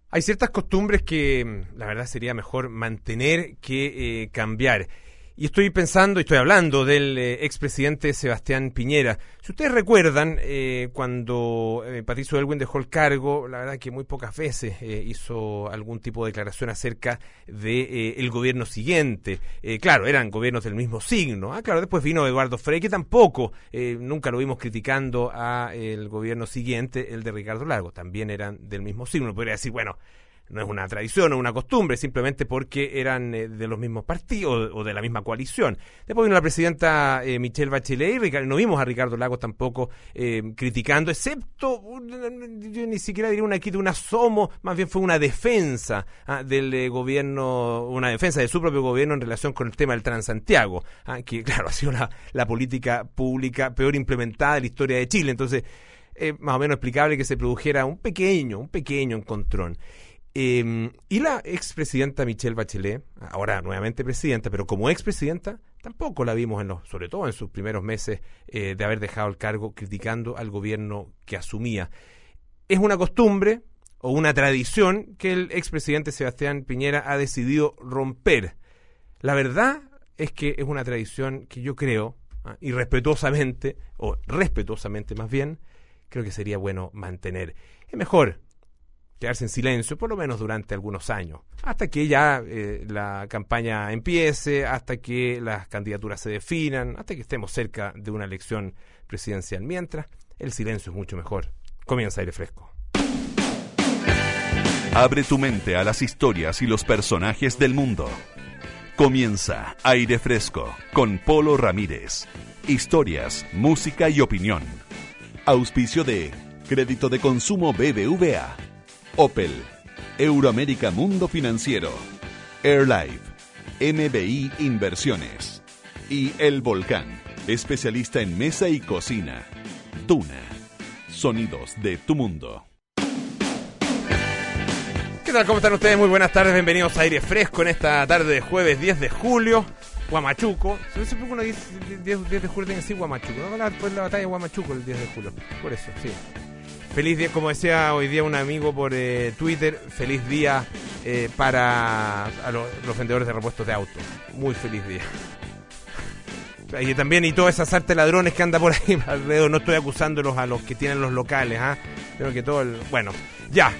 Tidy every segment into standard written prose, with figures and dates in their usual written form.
Hay ciertas costumbres que la verdad sería mejor mantener que cambiar. Y estoy hablando del expresidente Sebastián Piñera. Si ustedes recuerdan, cuando Patricio Aylwin dejó el cargo, la verdad que muy pocas veces hizo algún tipo de declaración acerca de el gobierno siguiente. Claro, eran gobiernos del mismo signo. Claro, después vino Eduardo Frei, que tampoco, nunca lo vimos criticando a el gobierno siguiente, el de Ricardo Lagos. También eran del mismo signo. Podría decir, bueno, no es una tradición o una costumbre, simplemente porque eran de los mismos partidos o de la misma coalición. Después vino la presidenta Michelle Bachelet y no vimos a Ricardo Lagos tampoco criticando, excepto, yo ni siquiera diría un asomo, más bien fue una defensa del gobierno, una defensa de su propio gobierno en relación con el tema del Transantiago, que claro, ha sido la política pública peor implementada de la historia de Chile. Entonces, más o menos explicable que se produjera un pequeño encontrón. Y la expresidenta Michelle Bachelet, ahora nuevamente presidenta, pero como expresidenta, tampoco la vimos, sobre todo en sus primeros meses de haber dejado el cargo, criticando al gobierno que asumía. Es una costumbre o una tradición que el expresidente Sebastián Piñera ha decidido romper. La verdad es que es una tradición que yo creo, y respetuosamente más bien, creo que sería bueno mantener. Es mejor quedarse en silencio, por lo menos durante algunos años, hasta que ya la campaña empiece, hasta que las candidaturas se definan, hasta que estemos cerca de una elección presidencial. Mientras, el silencio es mucho mejor. Comienza Aire Fresco. Abre tu mente a las historias y los personajes del mundo. Comienza Aire Fresco con Polo Ramírez. Historias, música y opinión. Auspicio de Crédito de Consumo BBVA, Opel, Euroamérica Mundo Financiero, AirLife, MBI Inversiones y El Volcán, especialista en mesa y cocina. Duna, sonidos de tu mundo. ¿Qué tal? ¿Cómo están ustedes? Muy buenas tardes, bienvenidos a Aire Fresco en esta tarde de jueves 10 de julio. Huamachuco, siempre uno dice 10 de julio tiene que decir Huamachuco, ¿no? Después la batalla de Huamachuco el 10 de julio, por eso, sí. Feliz día, como decía hoy día un amigo por Twitter, feliz día para los vendedores de repuestos de autos. Muy feliz día. Y también, y toda esa sarta de ladrones que anda por ahí alrededor, no estoy acusándolos a los que tienen los locales, pero que todo bueno, ya,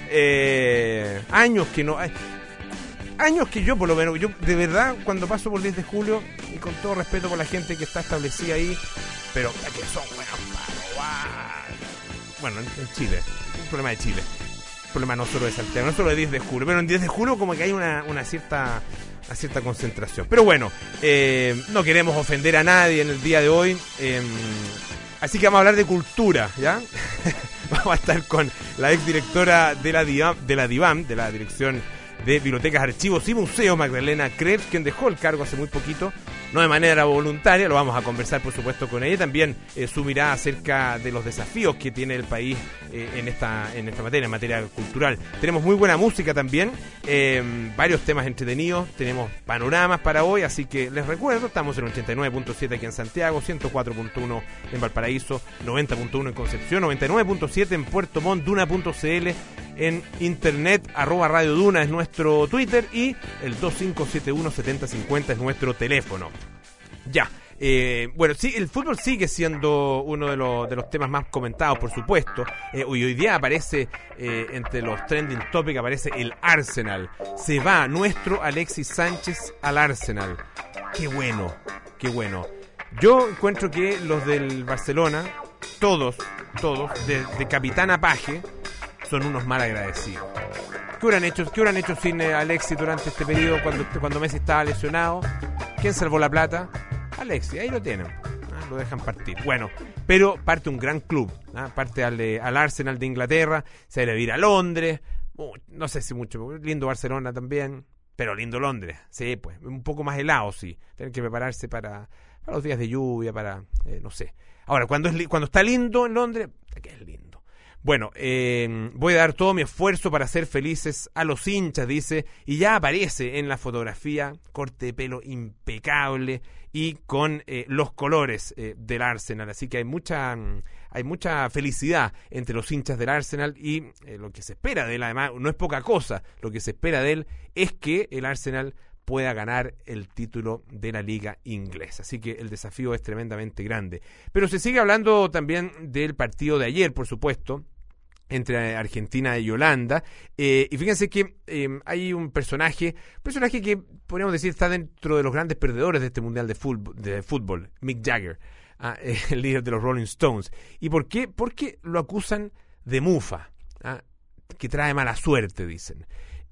años que no... Años que yo, por lo menos, yo de verdad, cuando paso por 10 de julio, y con todo respeto por la gente que está establecida ahí, pero que son buenos para robar. Bueno, en Chile, un problema de Chile, un problema no solo de Santiago, no solo de 10 de julio, pero en 10 de julio como que hay una cierta concentración. Pero bueno, no queremos ofender a nadie en el día de hoy, así que vamos a hablar de cultura, ¿ya? Vamos a estar con la exdirectora de la DIVAM, de la Dirección de Bibliotecas, Archivos y Museos, Magdalena Krebs, quien dejó el cargo hace muy poquito, no de manera voluntaria. Lo vamos a conversar, por supuesto, con ella. También su mirada acerca de los desafíos que tiene el país en esta materia, en materia cultural. Tenemos muy buena música también, varios temas entretenidos, tenemos panoramas para hoy, así que les recuerdo, estamos en 89.7 aquí en Santiago, 104.1 en Valparaíso, 90.1 en Concepción, 99.7 en Puerto Montt, Duna.cl en internet, @Radio Duna es nuestro Twitter y el 2571-7050 es nuestro teléfono. Ya, bueno, sí, el fútbol sigue siendo uno de los temas más comentados, por supuesto. Hoy día aparece, entre los trending topics, aparece el Arsenal. Se va nuestro Alexis Sánchez al Arsenal. Qué bueno, qué bueno. Yo encuentro que los del Barcelona, todos, de capitán a paje, son unos mal agradecidos. ¿Qué hubieran hecho sin Alexis durante este periodo cuando Messi estaba lesionado? ¿Quién salvó la plata? Alexis, ahí lo tienen. Lo dejan partir. Bueno, pero parte un gran club, parte al Arsenal de Inglaterra, se debe ir a Londres, no sé si mucho, lindo Barcelona también, pero lindo Londres, sí, pues, un poco más helado, sí, tener que prepararse para los días de lluvia, no sé. Ahora, cuando está lindo en Londres, que es lindo. Bueno, voy a dar todo mi esfuerzo para hacer felices a los hinchas, dice, y ya aparece en la fotografía, corte de pelo impecable y con los colores del Arsenal, así que hay mucha felicidad entre los hinchas del Arsenal y lo que se espera de él, además, no es poca cosa, lo que se espera de él es que el Arsenal pueda ganar el título de la liga inglesa. Así que el desafío es tremendamente grande. Pero se sigue hablando también del partido de ayer, por supuesto, entre Argentina y Holanda. Y fíjense que hay un personaje que podríamos decir está dentro de los grandes perdedores de este Mundial de Fútbol, Mick Jagger, el líder de los Rolling Stones. ¿Y por qué? Porque lo acusan de mufa, que trae mala suerte, dicen.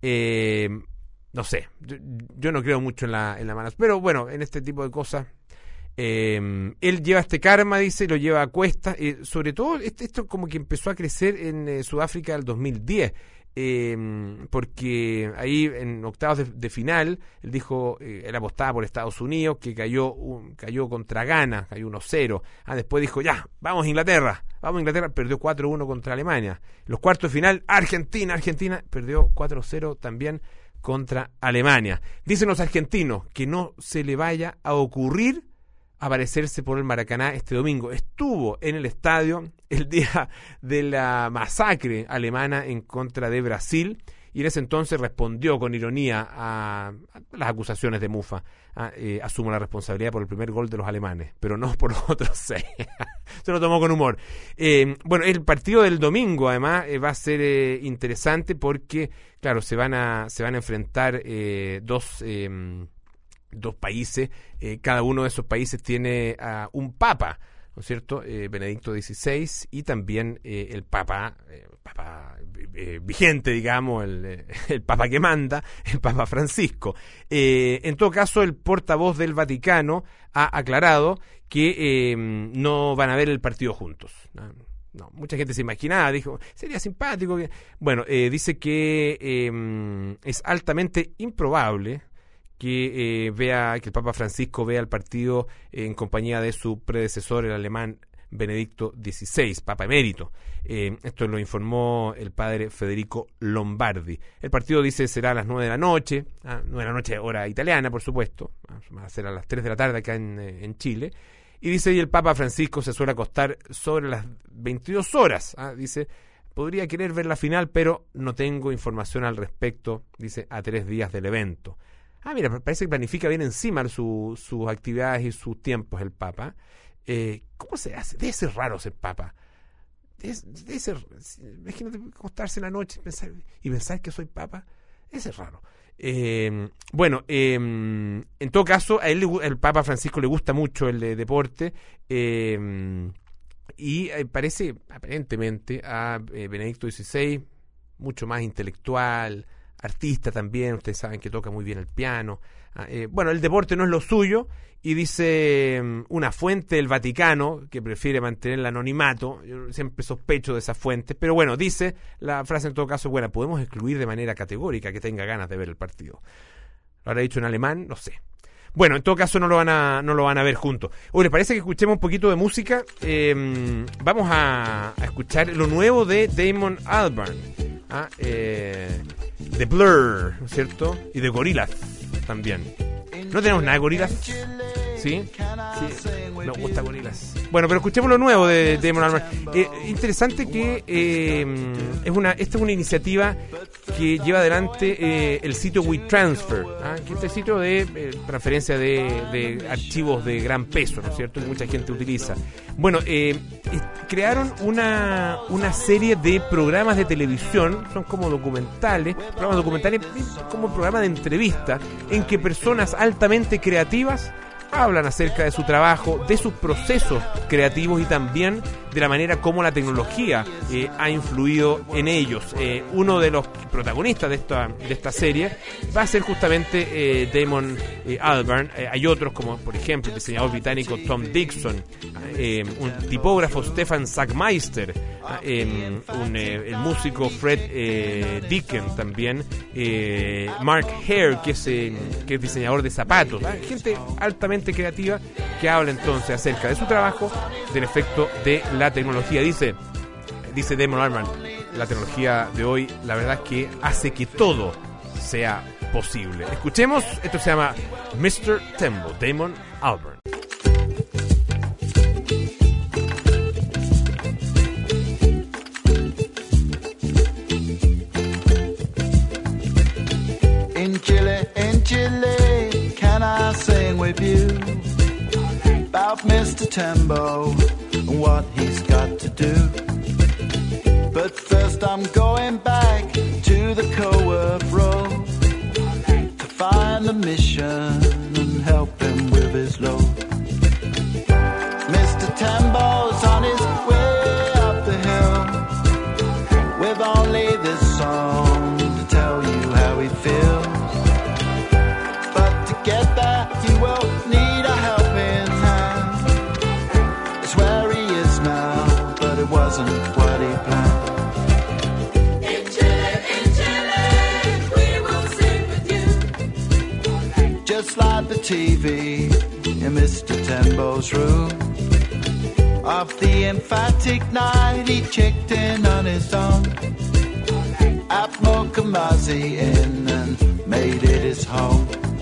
No sé, yo no creo mucho en la mala suerte, pero bueno, en este tipo de cosas, él lleva este karma, dice, lo lleva a cuestas, sobre todo esto como que empezó a crecer en Sudáfrica del 2010, porque ahí en octavos de final, él dijo, él apostaba por Estados Unidos, que cayó contra Ghana, cayó 1-0, después dijo, ya, vamos a Inglaterra, perdió 4-1 contra Alemania, los cuartos de final, Argentina, perdió 4-0 también contra Alemania. Dicen los argentinos que no se le vaya a ocurrir aparecerse por el Maracaná este domingo. Estuvo en el estadio el día de la masacre alemana en contra de Brasil y en ese entonces respondió con ironía a las acusaciones de mufa. Asumo la responsabilidad por el primer gol de los alemanes, pero no por los otros 6. Se lo tomó con humor. Bueno, el partido del domingo además va a ser interesante porque, claro, se van a enfrentar dos países. Cada uno de esos países tiene un papa, ¿no es cierto? Benedicto XVI y también el papa vigente, digamos, el papa que manda, el papa Francisco. En todo caso, el portavoz del Vaticano ha aclarado que no van a ver el partido juntos. No, mucha gente se imaginaba, dijo, sería simpático. Bueno, dice que es altamente improbable que el Papa Francisco vea el partido en compañía de su predecesor, el alemán Benedicto XVI, Papa Emérito. Esto lo informó el padre Federico Lombardi. El partido, dice, será a las 9 de la noche, 9 de la noche hora italiana, por supuesto, va a ser a las 3 de la tarde acá en Chile. Y dice, y el Papa Francisco se suele acostar sobre las 22 horas. Dice, podría querer ver la final, pero no tengo información al respecto, dice, a 3 días del evento. Mira, parece que planifica bien encima sus actividades y sus tiempos el Papa. ¿Cómo se hace? Debe ser raro ser Papa. Debe ser, imagínate acostarse en la noche y pensar que soy Papa. Debe ser raro. Bueno, en todo caso, a él, el Papa Francisco, le gusta mucho el deporte. Y parece, aparentemente, a Benedicto XVI mucho más intelectual, artista también. Ustedes saben que toca muy bien el piano. Bueno, el deporte no es lo suyo, y dice una fuente del Vaticano que prefiere mantener el anonimato. Yo siempre sospecho de esas fuentes, pero bueno, dice la frase en todo caso, bueno, podemos excluir de manera categórica que tenga ganas de ver el partido. Lo habrá dicho en alemán, no sé. Bueno, en todo caso no lo van a ver juntos. Oye, ¿les parece que escuchemos un poquito de música? Vamos a escuchar lo nuevo de Damon Albarn, de Blur, ¿no es cierto? Y de Gorillaz también. ¿No tenemos nada de Gorillaz? ¿Sí? Sí, me gusta Gorillaz. Bueno, pero escuchemos lo nuevo de Damon Albarn. Interesante que esta es una iniciativa que lleva adelante el sitio WeTransfer, que es el sitio de transferencia de archivos de gran peso, ¿no es cierto?, que mucha gente utiliza. Bueno, crearon una serie de programas de televisión, son como documentales como programas de entrevista, en que personas altamente creativas hablan acerca de su trabajo, de sus procesos creativos y también de la manera como la tecnología ha influido en ellos. Uno de los protagonistas de esta serie va a ser justamente Damon Albarn. Hay otros como, por ejemplo, el diseñador británico Tom Dixon, un tipógrafo Stefan Sackmeister, el músico Fred Deacon también, Mark Hare, que es diseñador de zapatos. Gente altamente creativa que habla entonces acerca de su trabajo, del efecto de la tecnología. Dice dice Damon Albarn, la tecnología de hoy, la verdad es que hace que todo sea posible. Escuchemos, esto se llama Mr. Tembo, Damon Albarn. In Chile, can I sing with you about Mr. Tembo and what he's got to do? But first I'm going back to the Coworth Road to find the mission and help him with his load. Mr. Tembo's on his way up the hill with only this song to tell you how he feels. Get there, he will need a helping hand. It's where he is now, but it wasn't what he planned. In Chile, we will sing with you. Just like the TV in Mr. Tembo's room. Of the emphatic night, he checked in on his own. At Mokamazi Inn and made it his home.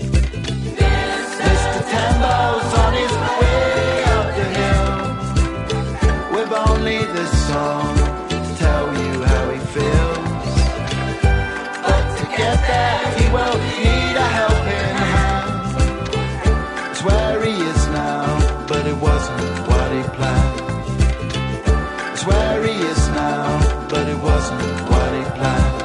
Mr. Tembo's on his way up the hill with only this song to tell you how he feels. But to get there he will need a helping hand. It's where he is now, but it wasn't what he planned. It's where he is now, but it wasn't what he planned.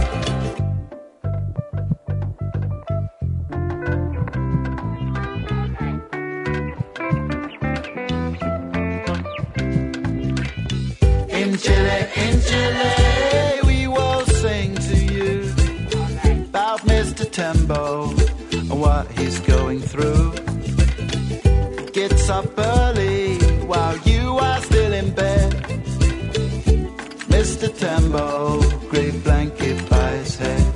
In Chile, we will sing to you about Mr. Tembo and what he's going through. He gets up early while you are still in bed. Mr. Tembo, great blanket by his head.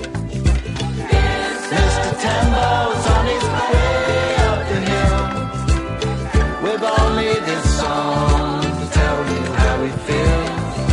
Mr. Tembo's on his way up the hill with only this song to tell you how he feels.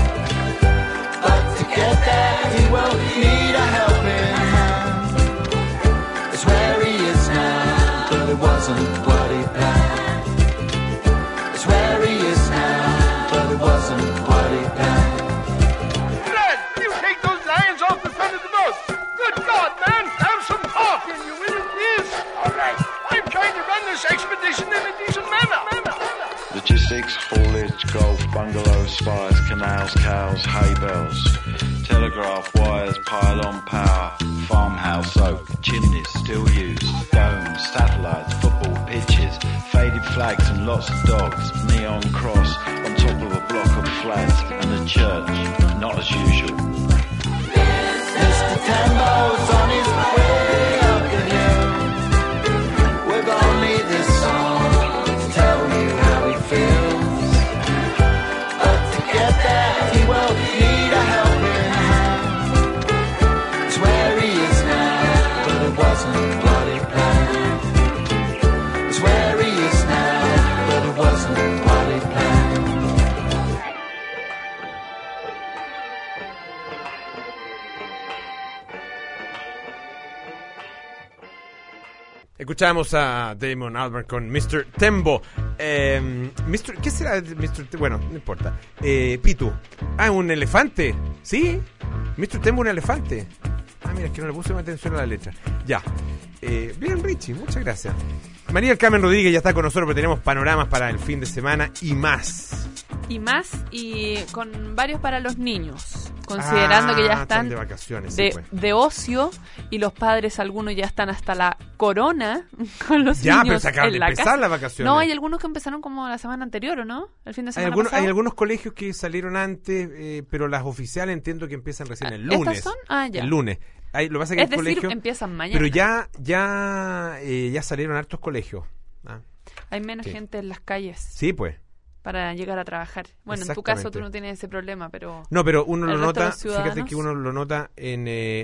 Get there, he will need a helping hand. It's where he is now, but it wasn't what he planned. It's where he is now, but it wasn't what he planned. Fred, will you take those lions off the front of the boat? Good God, man, have some heart in you, will you please? All right. I'm trying to run this expedition in a decent manner. Logistics, haulage, golf, bungalows, spires, canals, cows, hay bales, telegraph wires, pylon power, farmhouse oak, chimneys still used, domes, satellites, football pitches, faded flags and lots of dogs, neon cross on top of a block of flats, and a church, not as usual. Mr. Tembo's on his way up the hill with only this song to tell you how he feels. But to get there, he will need a helping hand. It's where he is now, but it wasn't what he planned. It's where he is now, but it wasn't what he planned. Escuchamos a Damon Albarn con Mr. Tembo. ¿Qué será Mr. Tembo? Bueno, no importa. Pitu. Ah, ¿un elefante? ¿Sí? Mr. Tembo, un elefante. Ah, mira, es que no le puse más atención a la letra. Ya. Bien, Richie, muchas gracias. María del Carmen Rodríguez ya está con nosotros, porque tenemos panoramas para el fin de semana y más. Y con varios para los niños, considerando que ya están de vacaciones, de ocio, y los padres, algunos ya están hasta la corona con los ya, niños. Pero se acaban de empezar casa. Las vacaciones. No, hay algunos que empezaron como la semana anterior, ¿o no? El fin de semana pasado. Hay algunos colegios que salieron antes, pero las oficiales entiendo que empiezan recién el lunes. ¿Estas son? Ya. El lunes. Lo pasa que es el decir, colegio, empiezan mañana. Pero ya salieron hartos colegios. Hay menos gente en las calles. Sí, pues. Para llegar a trabajar. Bueno, en tu caso tú no tienes ese problema, pero... No, pero uno lo nota, fíjate que uno lo nota en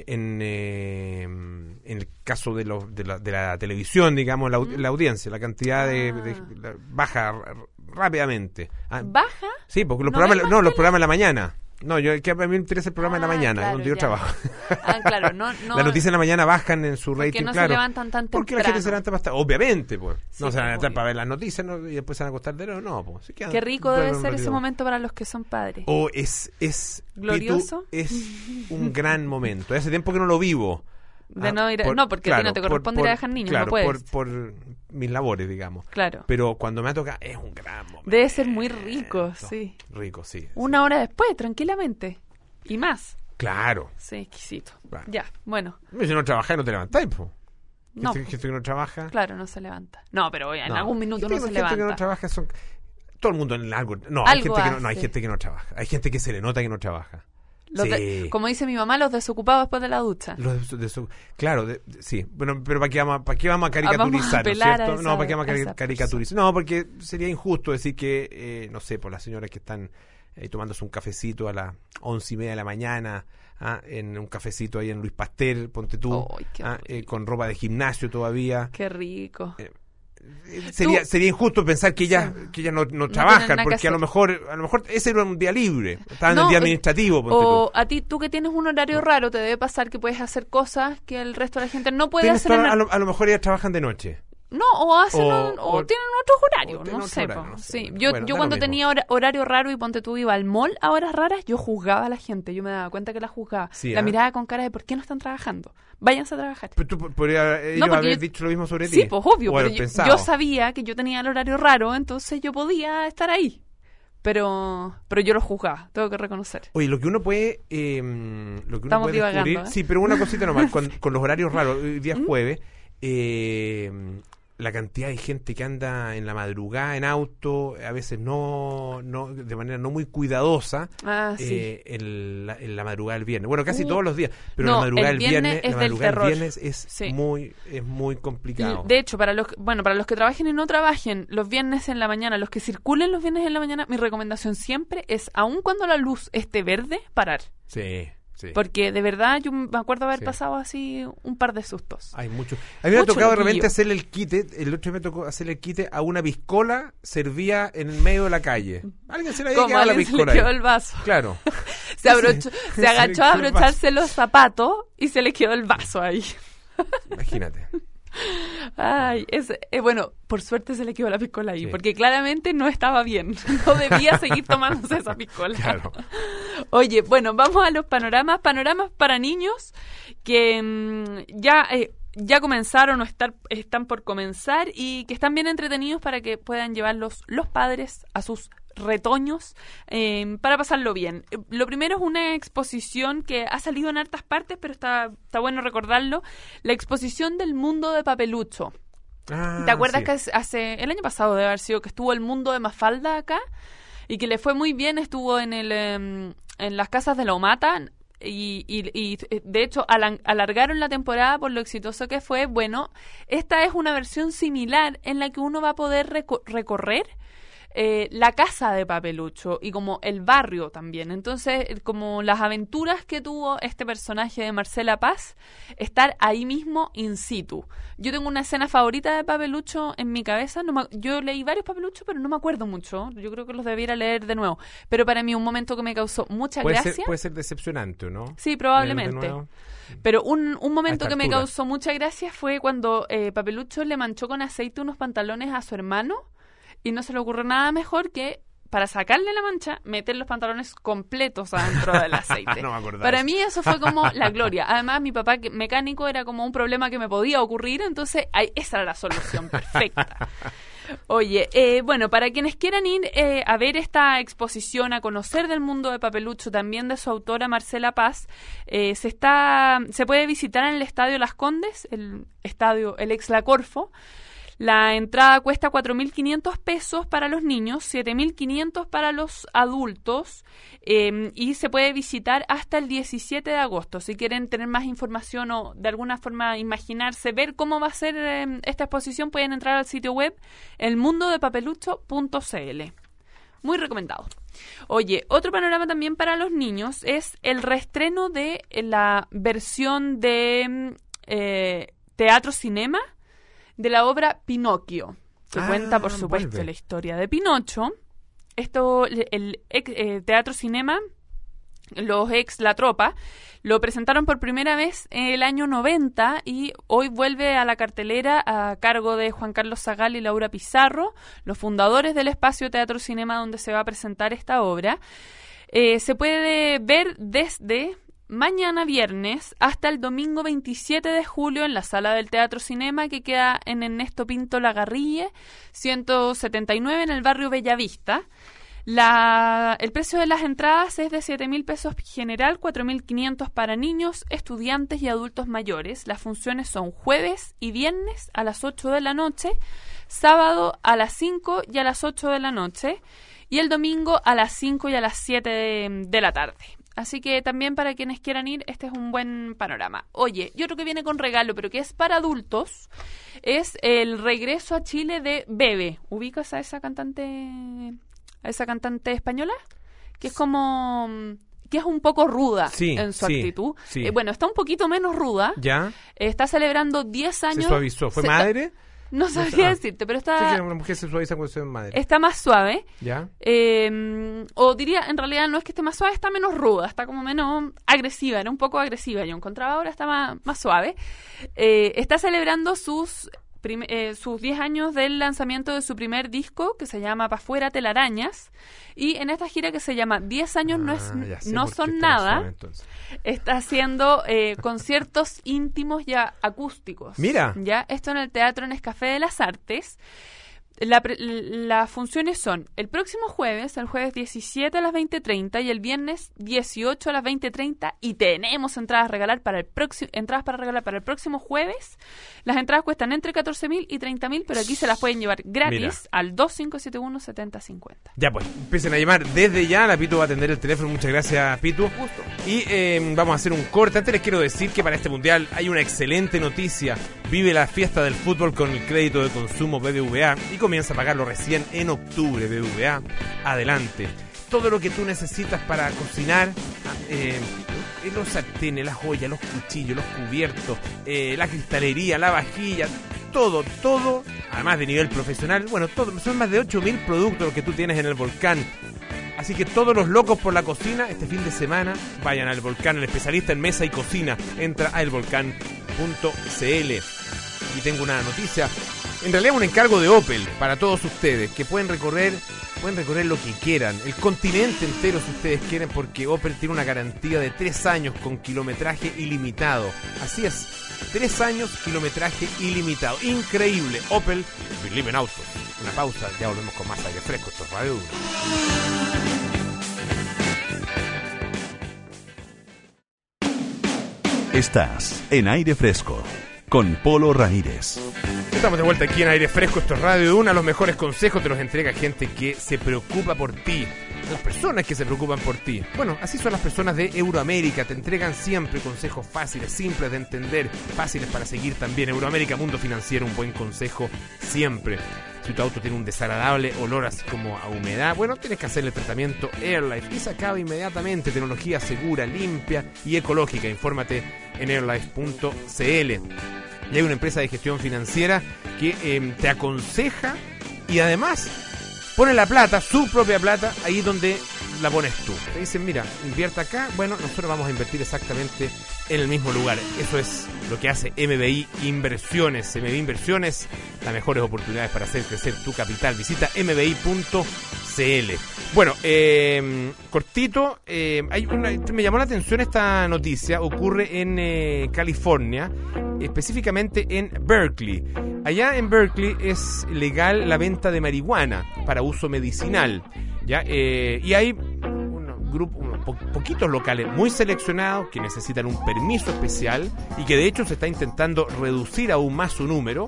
el caso de la televisión, digamos, la audiencia, la cantidad baja rápidamente. ¿Baja? Sí, porque los programas de la mañana. No, que a mí me interesa el programa de la mañana, claro, donde yo ya. trabajo. Claro, no. La noticia en la mañana bajan en su Porque rating, no se claro. levantan tan Porque la gente temprano. se levanta más tarde. Obviamente, pues. Sí, No se van a pues, levantar obvio. para ver las noticias, ¿no? Y después se van a acostar de nuevo. No, pues. Qué rico debe ser ese momento para los que son padres. Oh, es ¿Glorioso? Pitu, es un gran momento. Hace tiempo que no lo vivo. De no ir no, porque a ti no te corresponde ir a dejar niños, claro, no puedes. por mis labores, digamos. Claro. Pero cuando me ha tocado, es un gran momento. Debe ser muy rico, sí. Rico, sí. Una hora después, tranquilamente. Y más. Claro. Sí, exquisito. Claro. Ya, bueno. Si no trabajáis, no te levantáis, po. No. Gente que no trabaja. Claro, no se levanta. No, pero en No. algún minuto Gente no se que no levanta. trabaja son... Todo el mundo en algo... No, hay Algo gente que no, hay hace. gente que no trabaja. Hay gente que se le nota que no trabaja. Como dice mi mamá, los desocupados después de la ducha. Claro, sí. Bueno, pero ¿para qué vamos a caricaturizar, apelar ¿no es a cierto? esa- No, ¿para qué vamos a a esa caricaturizar? No, porque sería injusto decir que, no sé, por las señoras que están tomándose un cafecito a las 11:30 de la mañana, en un cafecito ahí en Luis Pasteur, ponte tú, Ay, qué con ropa de gimnasio todavía. Qué rico. Sería injusto pensar que ellas no tienen trabajan, nada que porque a lo hacer. mejor ese era un día libre, estaban en No, el día administrativo, ponte O tú. a ti, tú que tienes un horario raro, te debe pasar que puedes hacer cosas que el resto de la gente no puede Tienes hacer. toda- a lo mejor ellas trabajan de noche. No, o hacen o tienen otros horarios, tienen no otro sé. horario, po. no sé. Sí, Bueno, yo da lo cuando mismo. tenía horario raro y ponte tú iba al mall a horas raras, yo juzgaba a la gente, yo me daba cuenta que la juzgaba. Sí, la miraba con cara de ¿por qué no están trabajando? Váyanse a trabajar. Pero tú podrías ellos porque haber yo- dicho lo mismo sobre ti. Sí, pues obvio, O pero haber yo pensado. sabía que yo tenía el horario raro, entonces yo podía estar ahí. Pero yo lo juzgaba, tengo que reconocer. Oye, lo que uno puede, Estamos divagando, descubrir, ¿eh? sí, pero una cosita nomás, con los horarios raros, hoy día es jueves, la cantidad de gente que anda en la madrugada en auto, a veces no de manera no muy cuidadosa, Sí. en la madrugada del viernes. Bueno, casi todos los días, pero no, la madrugada el del viernes viernes, es la del madrugada del terror. viernes es Sí. muy complicado. De hecho, para los que trabajen y no trabajen los viernes en la mañana, los que circulen los viernes en la mañana, mi recomendación siempre es, aun cuando la luz esté verde, parar. Sí. Porque de verdad yo me acuerdo haber Sí. pasado así un par de sustos. Hay mucho. A mí me ha Mucho tocado de loquillo. repente hacerle el quite. El otro día me tocó hacerle el quite a una piscola servía en el medio de la calle. Alguien se le había Como quedado la alguien se le piscola quedó ahí. el vaso. Claro. Se agachó Se le a quedó el abrocharse los zapatos y se le quedó el vaso ahí. Imagínate. Ay, bueno, por suerte se le quedó la piscola ahí, Sí. porque claramente no estaba bien. No debía seguir tomándose esa piscola. Claro. Oye, bueno, vamos a los panoramas. Panoramas para niños que ya comenzaron o están por comenzar y que están bien entretenidos para que puedan llevarlos los padres a sus retoños para pasarlo bien. Lo primero es una exposición que ha salido en hartas partes, pero está bueno recordarlo. La exposición del mundo de Papelucho. ¿Te acuerdas sí. que hace el año pasado debe haber sido que estuvo el mundo de Mafalda acá y que le fue muy bien? Estuvo en las casas de la Omata y de hecho alargaron la temporada por lo exitoso que fue. Bueno, esta es una versión similar en la que uno va a poder recorrer la casa de Papelucho y como el barrio también. Entonces, como las aventuras que tuvo este personaje de Marcela Paz, estar ahí mismo in situ. Yo tengo una escena favorita de Papelucho en mi cabeza. Yo leí varios Papeluchos, pero no me acuerdo mucho. Yo creo que los debiera leer de nuevo. Pero para mí un momento que me causó mucha gracia. Puede ser decepcionante, ¿o no? Sí, Leerlo de probablemente. nuevo. Pero un momento A esta que me altura. causó mucha gracia fue cuando Papelucho le manchó con aceite unos pantalones a su hermano y no se le ocurrió nada mejor que, para sacarle la mancha, meter los pantalones completos adentro del aceite. No me acordaba. Para mí eso fue como la gloria. Además, mi papá mecánico era como un problema que me podía ocurrir, entonces esa era la solución perfecta. Oye, bueno, para quienes quieran ir a ver esta exposición, a conocer del mundo de Papelucho, también de su autora Marcela Paz, se puede visitar en el Estadio Las Condes, el ex La Corfo. La entrada cuesta 4.500 pesos para los niños, 7.500 para los adultos y se puede visitar hasta el 17 de agosto. Si quieren tener más información o de alguna forma imaginarse, ver cómo va a ser esta exposición, pueden entrar al sitio web elmundodepapelucho.cl. Muy recomendado. Oye, otro panorama también para los niños es el reestreno de la versión de teatro-cinema de la obra Pinocchio, que cuenta, por supuesto, vuelve. la historia de Pinocho. El teatro-cinema los ex La Tropa. Lo presentaron por primera vez en el año 90 y hoy vuelve a la cartelera a cargo de Juan Carlos Zagal y Laura Pizarro, los fundadores del espacio Teatro Cinema donde se va a presentar esta obra. Se puede ver desde mañana viernes hasta el domingo 27 de julio en la sala del Teatro Cinema que queda en Ernesto Pinto Lagarrille, 179 en el barrio Bellavista. El precio de las entradas es de 7.000 pesos general, 4.500 para niños, estudiantes y adultos mayores. Las funciones son jueves y viernes a las 8 de la noche, sábado a las 5 y a las 8 de la noche y el domingo a las 5 y a las 7 de la tarde. Así que también para quienes quieran ir, este es un buen panorama. Oye, y otro que viene con regalo, pero que es para adultos, es el regreso a Chile de Bebe. ¿Ubicas a esa cantante española? Que es como... que es un poco ruda en su actitud. Sí. Bueno, está un poquito menos ruda. ¿Ya? Está celebrando 10 años... Se suavizó. ¿Fue madre? No sabría decirte, pero está... Sí, que una mujer se suaviza cuando se ve madre. Está más suave. ¿Ya? O diría, en realidad no es que esté más suave, está menos ruda, está como menos agresiva, era un poco agresiva, yo encontraba ahora está más suave. Está celebrando sus 10 años del lanzamiento de su primer disco, que se llama Pa' Fuera Telarañas, y en esta gira que se llama 10 años no son nada, está haciendo conciertos íntimos ya acústicos. Mira. Ya, esto en el Teatro Nescafé de las Artes. Las funciones son el próximo jueves, el jueves 17 a las 20:30 y el viernes 18 a las 20:30 y tenemos entradas para regalar para el próximo jueves. Las entradas cuestan entre 14.000 y 30.000, pero aquí se las pueden llevar gratis al 2571-7050. Ya pues, empiecen a llamar desde ya, la Pitu va a atender el teléfono, muchas gracias Pitu. Gusto. Y vamos a hacer un corte. Antes les quiero decir que para este mundial hay una excelente noticia. Vive la fiesta del fútbol con el crédito de consumo BBVA y comienza a pagarlo recién en octubre. BBVA, adelante. Todo lo que tú necesitas para cocinar, los sartenes, las ollas, los cuchillos, los cubiertos, la cristalería, la vajilla, todo, además de nivel profesional. Bueno, todo, son más de 8.000 productos los que tú tienes en el Volcán. Así que todos los locos por la cocina, este fin de semana, vayan al Volcán, el especialista en mesa y cocina. Entra a elvolcán.cl. Y tengo una noticia, en realidad un encargo de Opel para todos ustedes, que pueden recorrer lo que quieran, el continente entero si ustedes quieren, porque Opel tiene una garantía de 3 años con kilometraje ilimitado. Así es, 3 años, kilometraje ilimitado. Increíble. Opel, Believe in Autos. Una pausa, ya volvemos con más aire fresco. Esto es Radio 1. Estás en Aire Fresco con Polo Ramírez. Estamos de vuelta aquí en Aire Fresco, esto es Radio 1. Los mejores consejos te los entrega gente que se preocupa por ti. Las personas que se preocupan por ti. Bueno, así son las personas de Euroamérica. Te entregan siempre consejos fáciles, simples de entender, fáciles para seguir también. Euroamérica, mundo financiero, un buen consejo siempre. Si tu auto tiene un desagradable olor así como a humedad, bueno, tienes que hacerle el tratamiento Airlife y se acaba inmediatamente. Tecnología segura, limpia y ecológica. Infórmate en airlife.cl. Y hay una empresa de gestión financiera que te aconseja y además pone la plata, su propia plata, ahí donde la pones tú. Te dicen, mira, invierta acá, bueno, nosotros vamos a invertir exactamente en el mismo lugar. Eso es lo que hace MBI Inversiones. MBI Inversiones, las mejores oportunidades para hacer crecer tu capital. Visita mbi.cl. Bueno, cortito, me llamó la atención esta noticia. Ocurre en California, específicamente en Berkeley. Allá en Berkeley es legal la venta de marihuana para uso medicinal, ¿ya? Y hay poquitos locales muy seleccionados que necesitan un permiso especial y que de hecho se está intentando reducir aún más su número,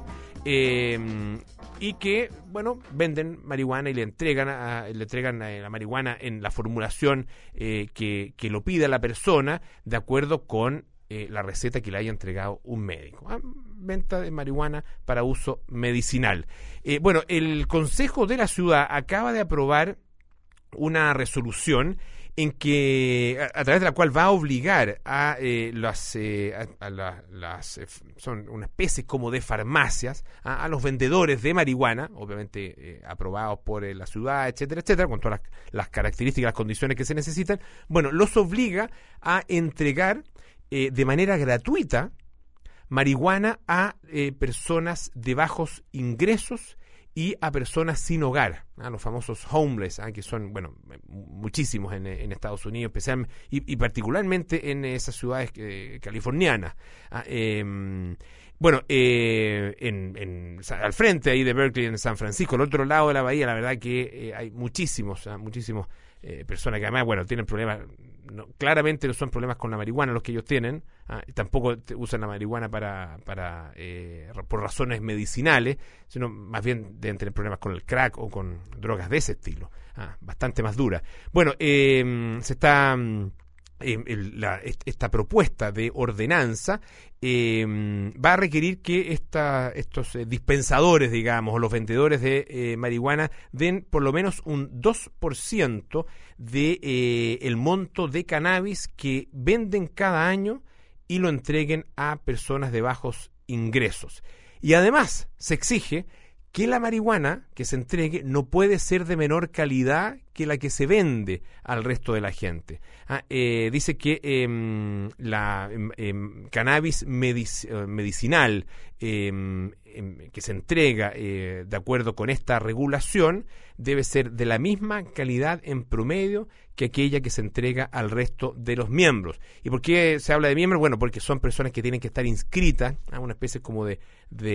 y que, bueno, venden marihuana y le entregan la marihuana en la formulación que lo pida la persona, de acuerdo con la receta que le haya entregado un médico. Venta de marihuana para uso medicinal. Bueno, el Consejo de la Ciudad acaba de aprobar una resolución en que a través de la cual va a obligar a son una especie como de farmacias a los vendedores de marihuana, obviamente aprobados por la ciudad, etcétera, etcétera, con todas las características, las condiciones que se necesitan. Bueno, los obliga a entregar de manera gratuita marihuana a personas de bajos ingresos y a personas sin hogar, los famosos homeless, que son, bueno, muchísimos en Estados Unidos, especialmente y particularmente en esas ciudades californianas. Bueno, al frente ahí de Berkeley, en San Francisco, al otro lado de la bahía, la verdad que hay muchísimos personas que además, bueno, tienen problemas, claramente no son problemas con la marihuana los que ellos tienen, tampoco usan la marihuana por razones medicinales, sino más bien deben tener problemas con el crack o con drogas de ese estilo, bastante más duras. Bueno, se está... esta propuesta de ordenanza va a requerir que estos dispensadores, digamos, o los vendedores de marihuana den por lo menos un 2% de el monto de cannabis que venden cada año y lo entreguen a personas de bajos ingresos. Y además se exige que la marihuana que se entregue no puede ser de menor calidad que la que se vende al resto de la gente. Dice que la cannabis medicinal que se entrega de acuerdo con esta regulación debe ser de la misma calidad en promedio que aquella que se entrega al resto de los miembros. ¿Y por qué se habla de miembros? Bueno, porque son personas que tienen que estar inscritas a una especie como de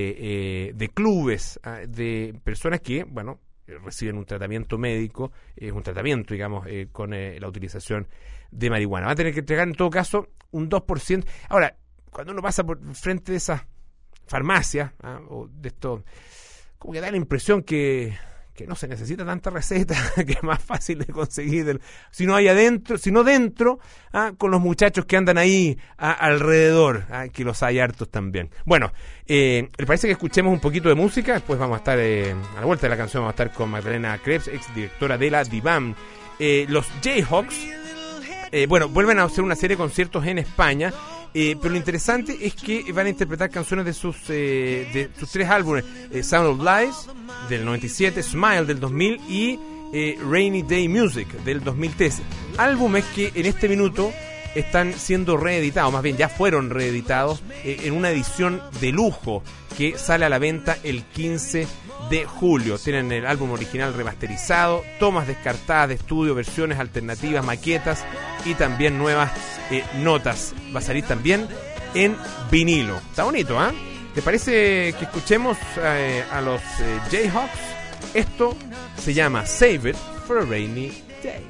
clubes, de personas que, bueno, reciben un tratamiento médico, un tratamiento, digamos, con la utilización de marihuana. Va a tener que entregar en todo caso un 2%. Ahora, cuando uno pasa por frente de esas farmacias, o de esto, como que da la impresión que no se necesita tanta receta, que es más fácil de conseguir sino dentro, con los muchachos que andan ahí alrededor, que los hay hartos también. Bueno, ¿le parece que escuchemos un poquito de música? Después vamos a estar a la vuelta de la canción, vamos a estar con Magdalena Krebs, ex directora de la DIVAM. Los Jayhawks, bueno, vuelven a hacer una serie de conciertos en España. Pero lo interesante es que van a interpretar canciones de sus 3 álbumes, Sound of Lies del 97, Smile del 2000 y Rainy Day Music del 2013. Álbumes que en este minuto están siendo reeditados, más bien ya fueron reeditados en una edición de lujo que sale a la venta el 15 de julio. Tienen el álbum original remasterizado, tomas descartadas de estudio, versiones alternativas, maquetas y también nuevas notas. Va a salir también en vinilo. Está bonito, ¿ah? ¿Te parece que escuchemos a los Jayhawks? Esto se llama Save It for a Rainy Day.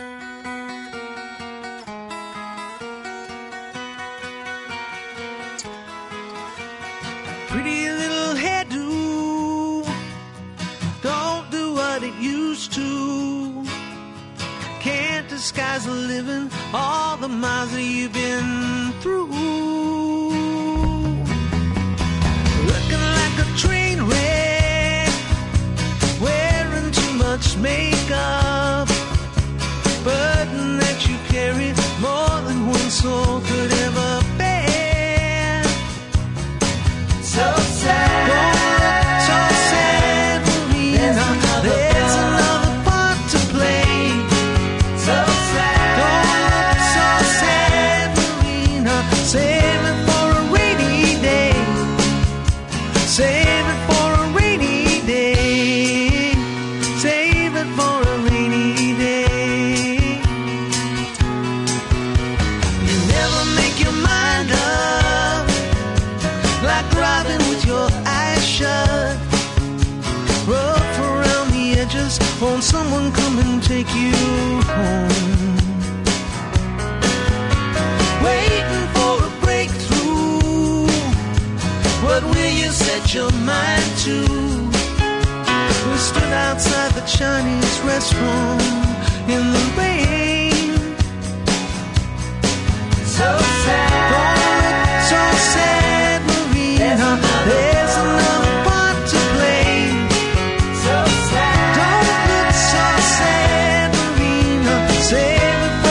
Pretty little hairdo, don't do what it used to. Can't disguise the living, all the miles that you've been through. Looking like a train wreck, wearing too much makeup, burden that you carry more than one soul could ever bear. So sad, oh, so sad, Marina. There's another part to play. So sad, oh, so sad, Marina. Save it for a rainy day. Save it for a rainy day. Save it for a rainy day. You never make your mind up, like driving with your eyes shut. Rough around the edges, won't someone come and take you home? Waiting for a breakthrough, what will you set your mind to? We stood outside the Chinese restaurant in the rain. So sad, oh, so sad, Marina. There's another part to play. So sad, don't look so sad, Marina. Save it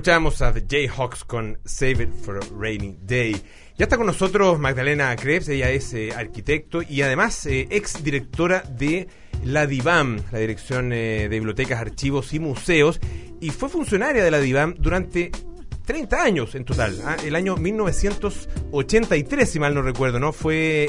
Escuchamos a The Jayhawks con Save It for a Rainy Day. Ya está con nosotros Magdalena Krebs, ella es arquitecto y además ex directora de la DIVAM, la Dirección de Bibliotecas, Archivos y Museos, y fue funcionaria de la DIVAM durante 30 años en total. El año 1983, si mal no recuerdo, ¿no?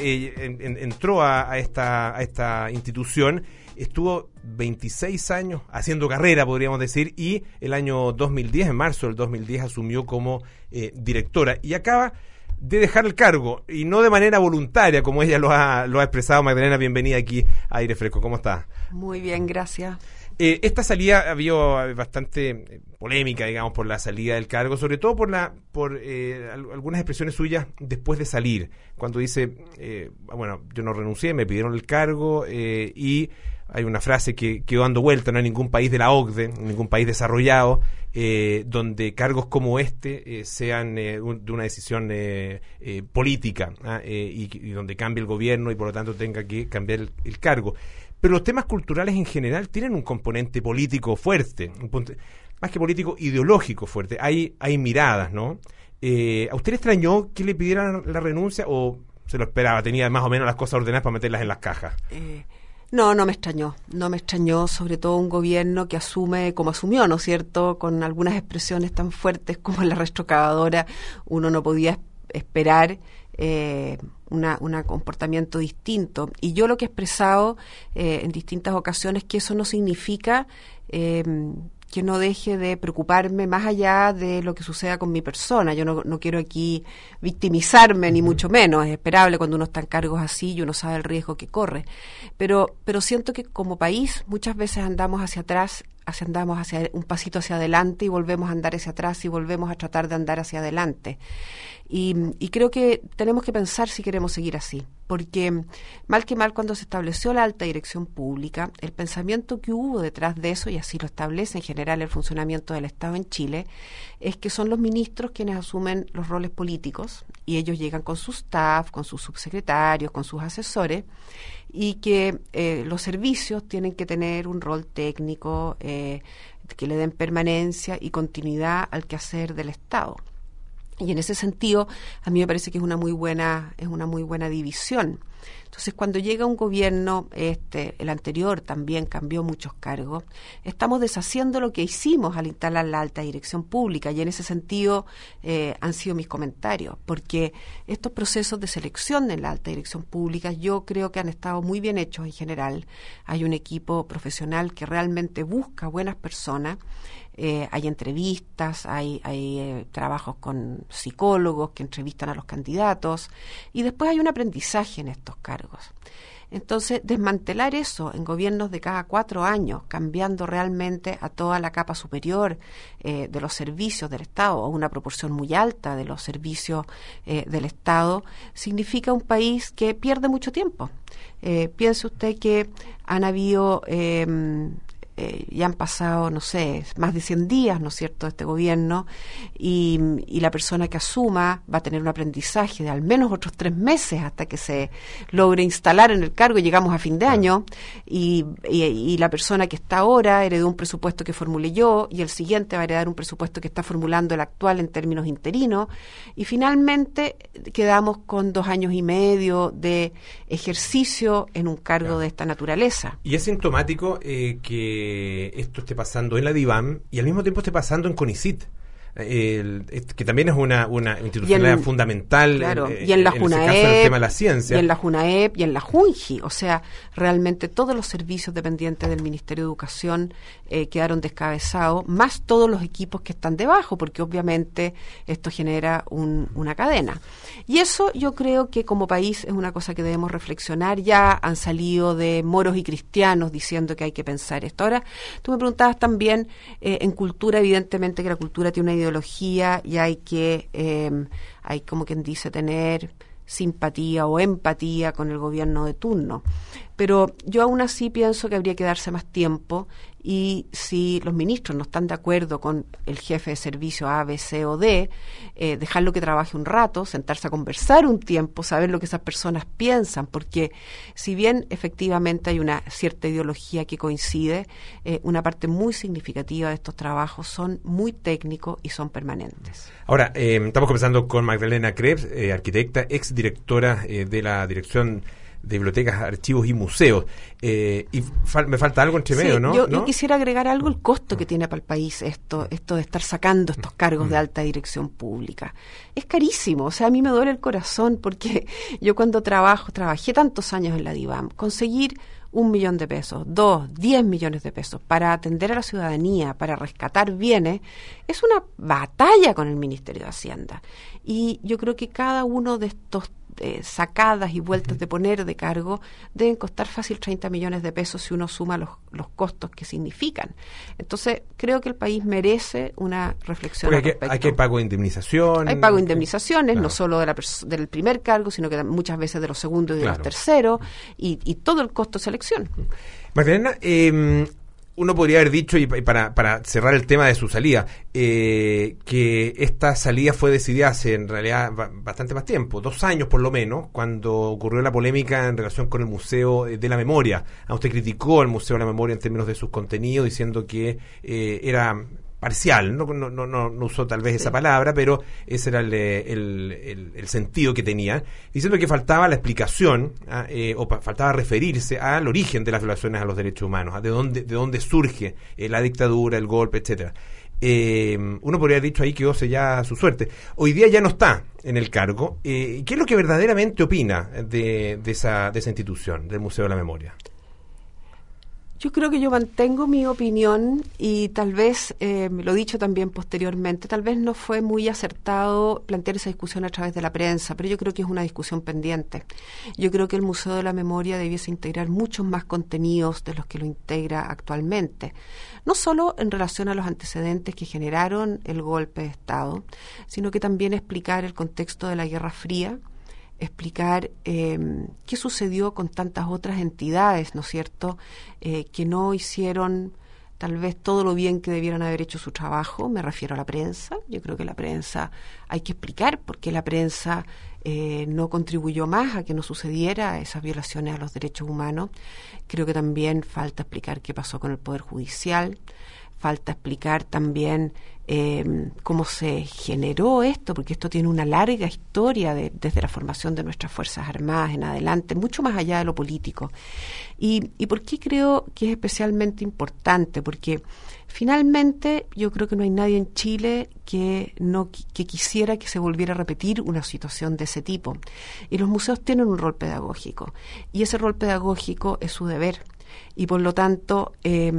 Entró a esta institución. Estuvo 26 años haciendo carrera, podríamos decir, y el año 2010, en marzo del 2010, asumió como directora. Y acaba de dejar el cargo, y no de manera voluntaria, como ella lo ha expresado. Magdalena, bienvenida aquí a Aire Fresco. ¿Cómo está? Muy bien, gracias. Esta salida había bastante polémica, digamos, por la salida del cargo, sobre todo por algunas expresiones suyas después de salir, cuando dice, bueno, yo no renuncié, me pidieron el cargo, y hay una frase que quedó dando vuelta: no hay ningún país de la OCDE, ningún país desarrollado, donde cargos como este sean de una decisión política, y donde cambie el gobierno y por lo tanto tenga que cambiar el cargo. Pero los temas culturales en general tienen un componente político fuerte, más que político, ideológico fuerte. Hay miradas, ¿no? ¿A usted le extrañó que le pidieran la renuncia o se lo esperaba? ¿Tenía más o menos las cosas ordenadas para meterlas en las cajas? No me extrañó. No me extrañó, sobre todo un gobierno que asume como asumió, ¿no es cierto?, con algunas expresiones tan fuertes como la retroexcavadora. Uno no podía esperar un comportamiento distinto. Y yo lo que he expresado en distintas ocasiones que eso no significa que no deje de preocuparme más allá de lo que suceda con mi persona. Yo no quiero aquí victimizarme, ni mucho menos. Es esperable cuando uno está en cargos así y uno sabe el riesgo que corre. Pero siento que como país muchas veces andamos hacia atrás, andamos hacia un pasito hacia adelante y volvemos a andar hacia atrás y volvemos a tratar de andar hacia adelante. Y creo que tenemos que pensar si queremos seguir así, porque mal que mal, cuando se estableció la alta dirección pública, el pensamiento que hubo detrás de eso, y así lo establece en general el funcionamiento del Estado en Chile, es que son los ministros quienes asumen los roles políticos y ellos llegan con su staff, con sus subsecretarios, con sus asesores, y que los servicios tienen que tener un rol técnico que le den permanencia y continuidad al quehacer del Estado. Y en ese sentido, a mí me parece que es una muy buena división. Entonces, cuando llega un gobierno, el anterior también cambió muchos cargos, estamos deshaciendo lo que hicimos al instalar la alta dirección pública, y en ese sentido han sido mis comentarios, porque estos procesos de selección en la alta dirección pública yo creo que han estado muy bien hechos en general. Hay un equipo profesional que realmente busca buenas personas. Hay entrevistas, hay trabajos con psicólogos que entrevistan a los candidatos, y después hay un aprendizaje en estos cargos. Entonces, desmantelar eso en gobiernos de cada 4 años, cambiando realmente a toda la capa superior de los servicios del Estado, o una proporción muy alta de los servicios del Estado, significa un país que pierde mucho tiempo. Piense usted que han habido... ya han pasado, no sé, más de 100 días, ¿no es cierto?, de este gobierno, y la persona que asuma va a tener un aprendizaje de al menos otros 3 meses hasta que se logre instalar en el cargo, y llegamos a fin de año, y la persona que está ahora heredó un presupuesto que formulé yo, y el siguiente va a heredar un presupuesto que está formulando el actual en términos interinos, y finalmente quedamos con 2 años y medio de ejercicio en un cargo de esta naturaleza. Y es sintomático que esto esté pasando en la DIVAM y al mismo tiempo esté pasando en CONICYT, que también es una institucionalidad fundamental, claro, en la ese JUNAEP, caso, en el tema de la ciencia. Y en la JUNAEP y en la JUNGI. O sea, realmente todos los servicios dependientes del Ministerio de Educación quedaron descabezados, más todos los equipos que están debajo, porque obviamente esto genera una cadena. Y eso yo creo que como país es una cosa que debemos reflexionar. Ya han salido de moros y cristianos diciendo que hay que pensar esto. Ahora, tú me preguntabas también en cultura, evidentemente que la cultura tiene una ideología y hay como quien dice, tener simpatía o empatía con el gobierno de turno. Pero yo aún así pienso que habría que darse más tiempo, y si los ministros no están de acuerdo con el jefe de servicio A, B, C o D, dejarlo que trabaje un rato, sentarse a conversar un tiempo, saber lo que esas personas piensan, porque si bien efectivamente hay una cierta ideología que coincide, una parte muy significativa de estos trabajos son muy técnicos y son permanentes. Ahora, estamos conversando con Magdalena Krebs, arquitecta, exdirectora de la Dirección de Bibliotecas, Archivos y Museos. Y me falta algo entre medio, ¿no? Yo quisiera agregar algo, el costo que tiene para el país esto de estar sacando estos cargos de alta dirección pública. Es carísimo, o sea, a mí me duele el corazón, porque yo cuando trabajé tantos años en la DIVAM, conseguir 1 millón de pesos, 2, 10 millones de pesos para atender a la ciudadanía, para rescatar bienes, es una batalla con el Ministerio de Hacienda. Y yo creo que cada uno de estos sacadas y vueltas de poner de cargo deben costar fácil 30 millones de pesos si uno suma los costos que significan. Entonces, creo que el país merece una reflexión al respecto. Hay que pago de indemnización. Hay pago de indemnizaciones, claro, no solo del primer cargo, sino que muchas veces de los segundos y de claro, los terceros, y todo el costo de selección. Magdalena, uno podría haber dicho, y para cerrar el tema de su salida, que esta salida fue decidida hace en realidad bastante más tiempo, 2 años por lo menos, cuando ocurrió la polémica en relación con el Museo de la Memoria. Usted criticó al Museo de la Memoria en términos de sus contenidos, diciendo que era parcial, no usó tal vez esa palabra, pero ese era el sentido que tenía, diciendo que faltaba la explicación faltaba referirse al origen de las violaciones a los derechos humanos, de dónde surge la dictadura, el golpe, etcétera. Uno podría haber dicho ahí que ya su suerte. Hoy día ya no está en el cargo. ¿Qué es lo que verdaderamente opina de esa institución, del Museo de la Memoria? Yo creo que yo mantengo mi opinión, y tal vez, lo he dicho también posteriormente, tal vez no fue muy acertado plantear esa discusión a través de la prensa, pero yo creo que es una discusión pendiente. Yo creo que el Museo de la Memoria debiese integrar muchos más contenidos de los que lo integra actualmente, no solo en relación a los antecedentes que generaron el golpe de Estado, sino que también explicar el contexto de la Guerra Fría, explicar qué sucedió con tantas otras entidades, ¿no es cierto?, que no hicieron tal vez todo lo bien que debieran haber hecho su trabajo. Me refiero a la prensa. Yo creo que la prensa, hay que explicar por qué la prensa no contribuyó más a que no sucediera esas violaciones a los derechos humanos. Creo que también falta explicar qué pasó con el Poder Judicial. Falta explicar también cómo se generó esto, porque esto tiene una larga historia desde la formación de nuestras Fuerzas Armadas en adelante, mucho más allá de lo político. ¿Y por qué creo que es especialmente importante? Porque finalmente yo creo que no hay nadie en Chile que quisiera que se volviera a repetir una situación de ese tipo. Y los museos tienen un rol pedagógico, y ese rol pedagógico es su deber. Y por lo tanto,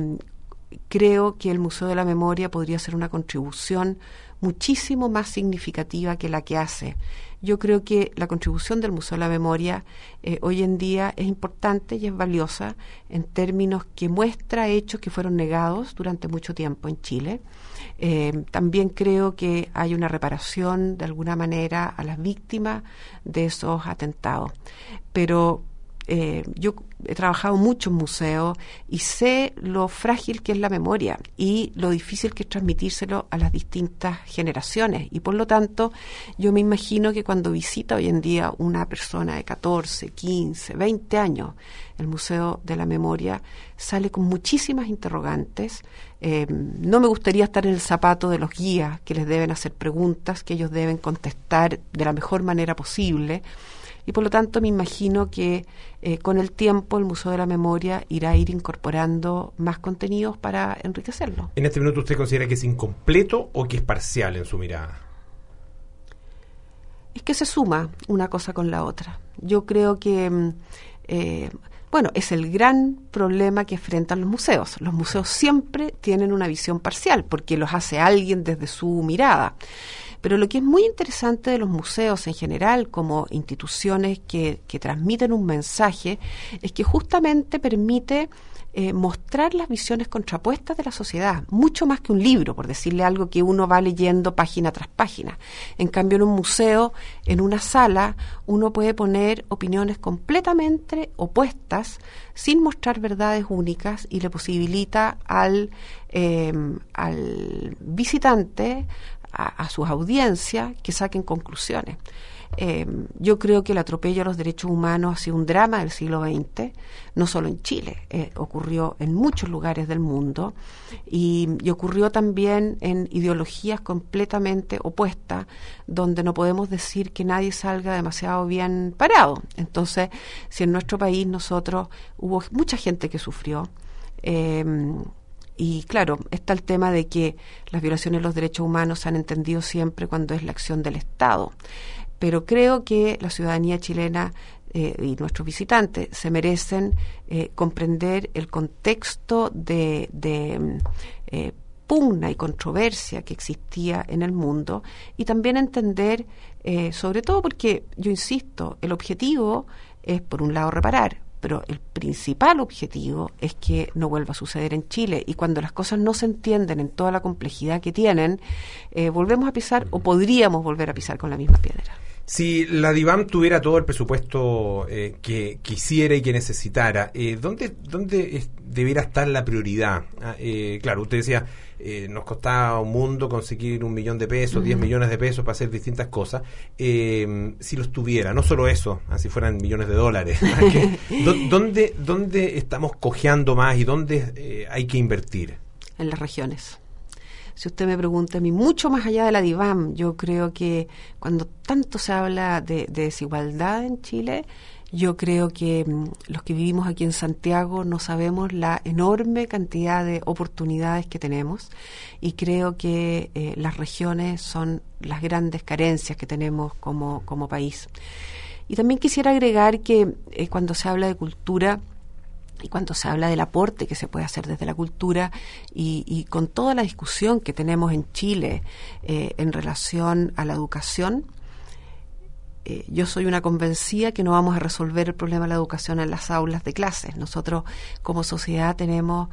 creo que el Museo de la Memoria podría ser una contribución muchísimo más significativa que la que hace. Yo creo que la contribución del Museo de la Memoria hoy en día es importante y es valiosa en términos que muestra hechos que fueron negados durante mucho tiempo en Chile. También creo que hay una reparación de alguna manera a las víctimas de esos atentados. Pero yo he trabajado mucho en museos y sé lo frágil que es la memoria y lo difícil que es transmitírselo a las distintas generaciones, y por lo tanto yo me imagino que cuando visita hoy en día una persona de 14, 15, 20 años el Museo de la Memoria, sale con muchísimas interrogantes. No me gustaría estar en el zapato de los guías que les deben hacer preguntas que ellos deben contestar de la mejor manera posible. Y por lo tanto me imagino que con el tiempo el Museo de la Memoria irá a ir incorporando más contenidos para enriquecerlo. ¿En este minuto usted considera que es incompleto o que es parcial en su mirada? Es que se suma una cosa con la otra. Yo creo que, es el gran problema que enfrentan los museos. Los museos siempre tienen una visión parcial porque los hace alguien desde su mirada. Pero lo que es muy interesante de los museos en general, como instituciones que transmiten un mensaje, es que justamente permite mostrar las visiones contrapuestas de la sociedad, mucho más que un libro, por decirle algo que uno va leyendo página tras página. En cambio, en un museo, en una sala, uno puede poner opiniones completamente opuestas sin mostrar verdades únicas y le posibilita al visitante, a sus audiencias, que saquen conclusiones. Yo creo que el atropello a los derechos humanos ha sido un drama del siglo XX, no solo en Chile, ocurrió en muchos lugares del mundo y ocurrió también en ideologías completamente opuestas, donde no podemos decir que nadie salga demasiado bien parado. Entonces, si en nuestro país hubo mucha gente que sufrió, y claro, está el tema de que las violaciones de los derechos humanos se han entendido siempre cuando es la acción del Estado. Pero creo que la ciudadanía chilena y nuestros visitantes se merecen comprender el contexto de pugna y controversia que existía en el mundo y también entender, sobre todo porque, yo insisto, el objetivo es, por un lado, reparar, pero el principal objetivo es que no vuelva a suceder en Chile. Y cuando las cosas no se entienden en toda la complejidad que tienen, volvemos a pisar o podríamos volver a pisar con la misma piedra. Si la DIVAM tuviera todo el presupuesto que quisiera y que necesitara, ¿dónde debiera estar la prioridad? Claro, usted decía, nos costaba un mundo conseguir 1 millón de pesos, 10 millones de pesos para hacer distintas cosas. Si los tuviera, no solo eso, así fueran millones de dólares. ¿Dónde estamos cojeando más y dónde hay que invertir? En las regiones. Si usted me pregunta a mí, mucho más allá de la DIVAM, yo creo que cuando tanto se habla de desigualdad en Chile, yo creo que los que vivimos aquí en Santiago no sabemos la enorme cantidad de oportunidades que tenemos y creo que las regiones son las grandes carencias que tenemos como país. Y también quisiera agregar que cuando se habla de cultura, y cuando se habla del aporte que se puede hacer desde la cultura y con toda la discusión que tenemos en Chile en relación a la educación, yo soy una convencida que no vamos a resolver el problema de la educación en las aulas de clases. Nosotros como sociedad tenemos,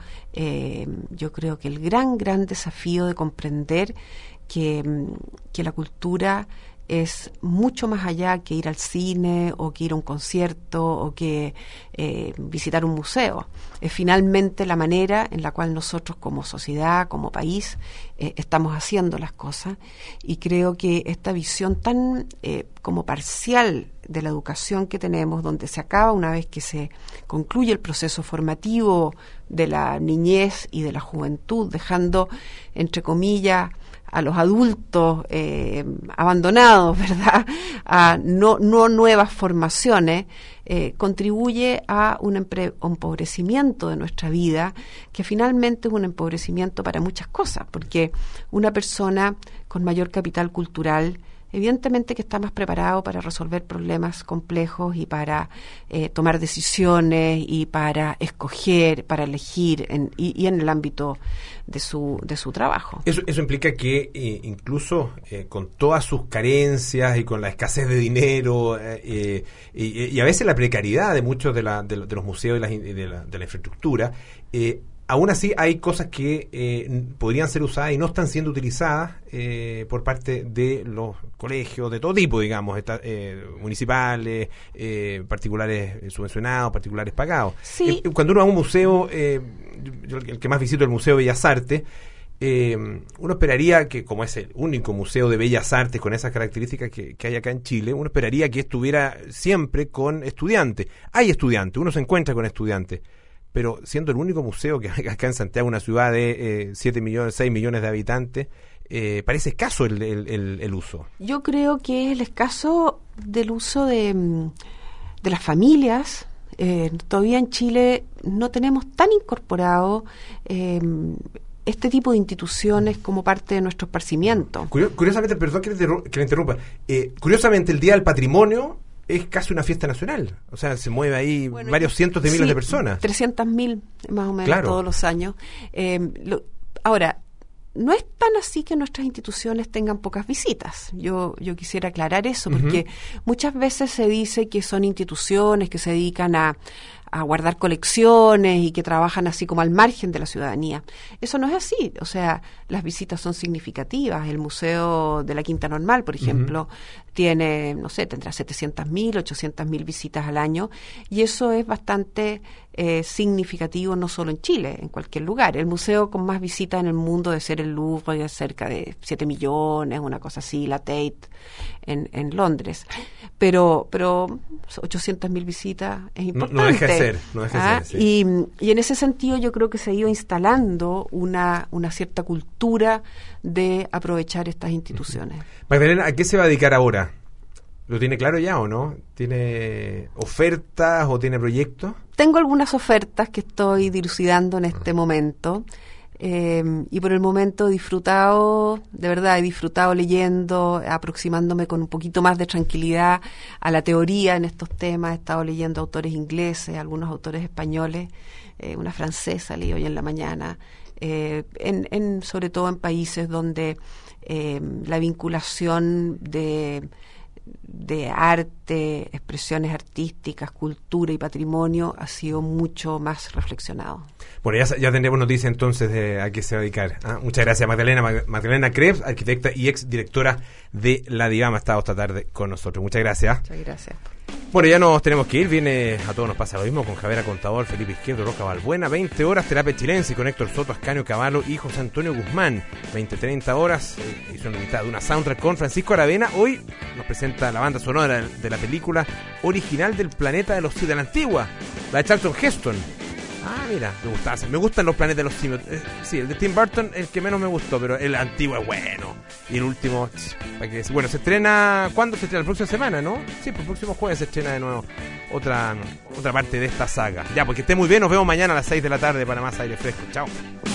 yo creo que el gran desafío de comprender que la cultura es mucho más allá que ir al cine o que ir a un concierto o que visitar un museo. Es finalmente la manera en la cual nosotros como sociedad, como país, estamos haciendo las cosas, y creo que esta visión tan como parcial de la educación que tenemos, donde se acaba una vez que se concluye el proceso formativo de la niñez y de la juventud, dejando, entre comillas, a los adultos abandonados, ¿verdad?, a no nuevas formaciones, contribuye a un empobrecimiento de nuestra vida, que finalmente es un empobrecimiento para muchas cosas, porque una persona con mayor capital cultural evidentemente que está más preparado para resolver problemas complejos y para tomar decisiones y para escoger, para elegir y en el ámbito de su trabajo. Eso implica que incluso con todas sus carencias y con la escasez de dinero y a veces la precariedad de muchos de los museos y de la infraestructura, aún así hay cosas que podrían ser usadas y no están siendo utilizadas por parte de los colegios de todo tipo, digamos, municipales, particulares subvencionados, particulares pagados. Sí. Cuando uno va a un museo, yo el que más visito es el Museo de Bellas Artes, uno esperaría que, como es el único museo de bellas artes con esas características que hay acá en Chile, uno esperaría que estuviera siempre con estudiantes. Hay estudiantes, uno se encuentra con estudiantes, pero siendo el único museo que hay acá en Santiago, una ciudad de 6 millones de habitantes, parece escaso el uso. Yo creo que es el escaso del uso de las familias. Todavía en Chile no tenemos tan incorporado este tipo de instituciones como parte de nuestro esparcimiento. Curiosamente, perdón que le interrumpa, curiosamente el Día del Patrimonio es casi una fiesta nacional, o sea, se mueve ahí varios cientos de miles de personas. 300.000 más o menos, claro, todos los años. Ahora, no es tan así que nuestras instituciones tengan pocas visitas. Yo quisiera aclarar eso, porque muchas veces se dice que son instituciones que se dedican a a guardar colecciones y que trabajan así como al margen de la ciudadanía. Eso no es así, o sea, las visitas son significativas. El Museo de la Quinta Normal, por ejemplo, tiene, no sé, tendrá 700.000, 800.000 visitas al año, y eso es bastante significativo no solo en Chile, en cualquier lugar. El museo con más visitas en el mundo debe ser el Louvre, es cerca de 7 millones, una cosa así, la Tate en Londres. Pero 800.000 visitas es importante. No deja de ser, no deja de ser, sí. Y en ese sentido yo creo que se ha ido instalando una cierta cultura de aprovechar estas instituciones. Magdalena, ¿a qué se va a dedicar ahora? ¿Lo tiene claro ya o no? ¿Tiene ofertas o tiene proyectos? Tengo algunas ofertas que estoy dilucidando en este momento. Y por el momento he disfrutado leyendo, aproximándome con un poquito más de tranquilidad a la teoría en estos temas. He estado leyendo autores ingleses, algunos autores españoles, una francesa leí hoy en la mañana, sobre todo en países donde la vinculación de arte, expresiones artísticas, cultura y patrimonio ha sido mucho más reflexionado. Bueno, ya tendremos noticias entonces de a qué se va a dedicar. Muchas gracias, Magdalena. Magdalena Krebs, arquitecta y ex directora de la DIVAM, ha estado esta tarde con nosotros. Muchas gracias. Muchas gracias. Bueno, ya nos tenemos que ir. Viene A Todos Nos Pasa Lo Mismo con Javiera Contador, Felipe Izquierdo, Roca Balbuena. 20 horas, Terapia Chilense con Héctor Soto, Ascanio Cavallo y José Antonio Guzmán. 20-30 horas, edición limitada de una soundtrack con Francisco Aravena. Hoy nos presenta la banda sonora de la película original del Planeta de los Simios, de la antigua, la de Charlton Heston. Mira, me gustan los Planetas de los Simios. Sí, el de Tim Burton el que menos me gustó, pero el antiguo es bueno. Y el último, bueno, se estrena, ¿cuándo se estrena? La próxima semana, ¿no? Sí, pues el próximo jueves se estrena de nuevo otra parte de esta saga. Ya, porque esté muy bien, nos vemos mañana a las 6 de la tarde para más Aire Fresco. Chao.